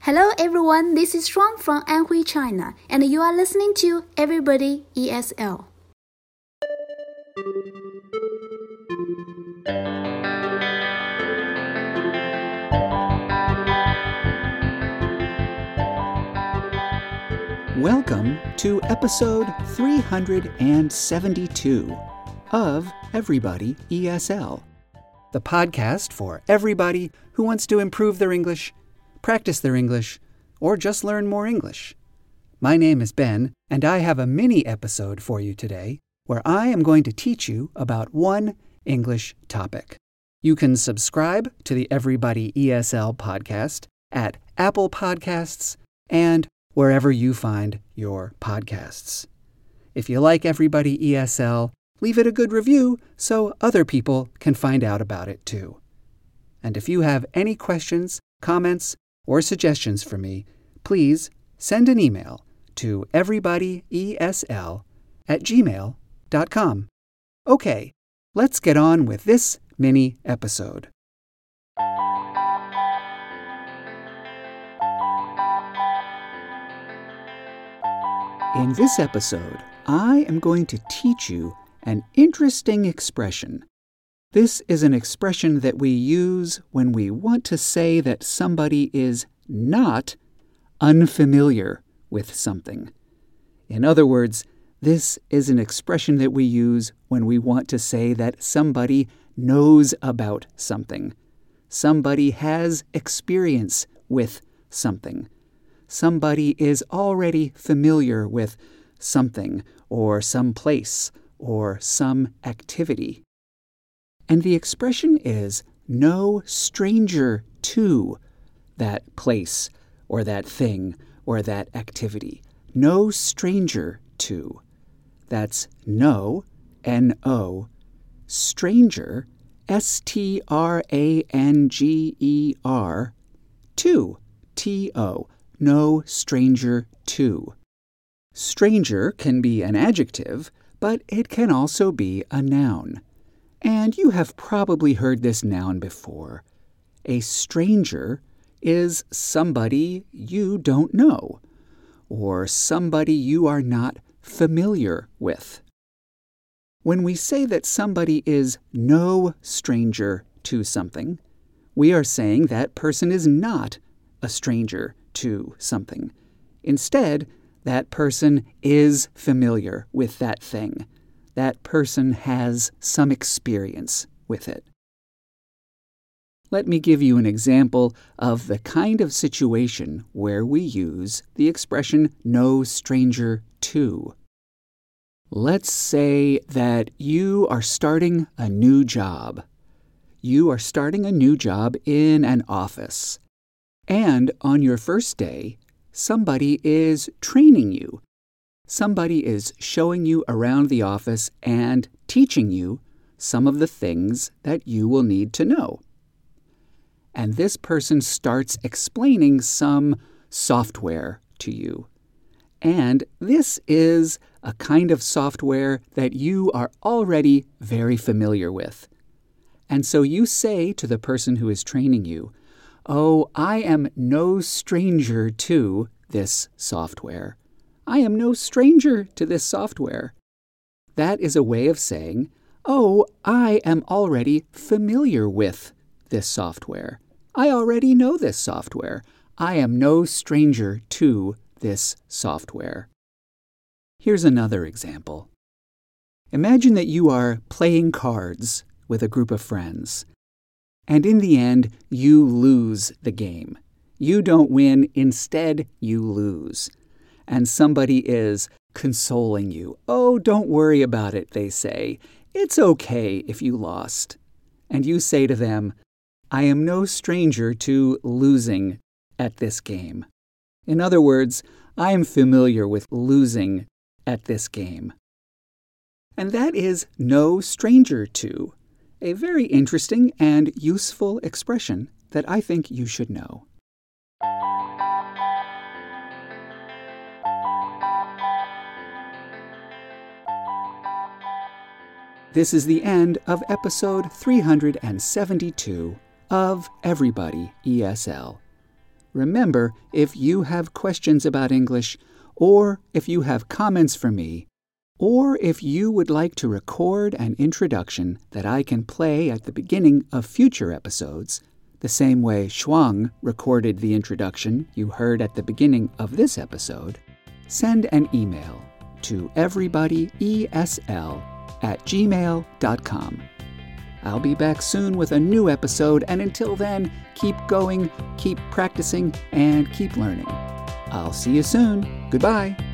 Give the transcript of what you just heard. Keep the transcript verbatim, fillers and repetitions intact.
Hello everyone, this is Shuang from Anhui, China, and you are listening to Everybody E S L. Welcome to episode three hundred seventy-two of Everybody E S L, the podcast for everybody who wants to improve their English, practice their English, or just learn more English. My name is Ben, and I have a mini episode for you today where I am going to teach you about one English topic. You can subscribe to the Everybody E S L podcast at Apple Podcasts and wherever you find your podcasts. If you like Everybody E S L, leave it a good review so other people can find out about it too. And if you have any questions, comments, or suggestions for me, please send an email to everybodyesl at gmail dot com. Okay, let's get on with this mini episode. In this episode, I am going to teach you an interesting expression. This is an expression that we use when we want to say that somebody is not unfamiliar with something. In other words, this is an expression that we use when we want to say that somebody knows about something. Somebody has experience with something. Somebody is already familiar with something or some place or some activity. And the expression is no stranger to that place or that thing or that activity. No stranger to. That's no, N O, stranger, S T R A N G E R, to, T O, no stranger to. Stranger can be an adjective, but it can also be a noun. And you have probably heard this noun before. A stranger is somebody you don't know, or somebody you are not familiar with. When we say that somebody is no stranger to something, we are saying that person is not a stranger to something. Instead, that person is familiar with that thing. That person has some experience with it. Let me give you an example of the kind of situation where we use the expression no stranger to. Let's say that you are starting a new job. You are starting a new job in an office. And on your first day, somebody is training you. Somebody is showing you around the office and teaching you some of the things that you will need to know. And this person starts explaining some software to you. And this is a kind of software that you are already very familiar with. And so you say to the person who is training you, "Oh, I am no stranger to this software. I am no stranger to this software." That is a way of saying, "Oh, I am already familiar with this software. I already know this software. I am no stranger to this software." Here's another example. Imagine that you are playing cards with a group of friends, and in the end, you lose the game. You don't win, instead you lose. And somebody is consoling you. "Oh, don't worry about it," they say. "It's okay if you lost." And you say to them, "I am no stranger to losing at this game." In other words, I am familiar with losing at this game. And that is no stranger to, a very interesting and useful expression that I think you should know. This is the end of episode three hundred seventy-two of Everybody E S L. Remember, if you have questions about English, or if you have comments for me, or if you would like to record an introduction that I can play at the beginning of future episodes, the same way Shuang recorded the introduction you heard at the beginning of this episode, send an email to everybodyesl at gmail dot com. I'll be back soon with a new episode, and until then, keep going, keep practicing, and keep learning. I'll see you soon. Goodbye.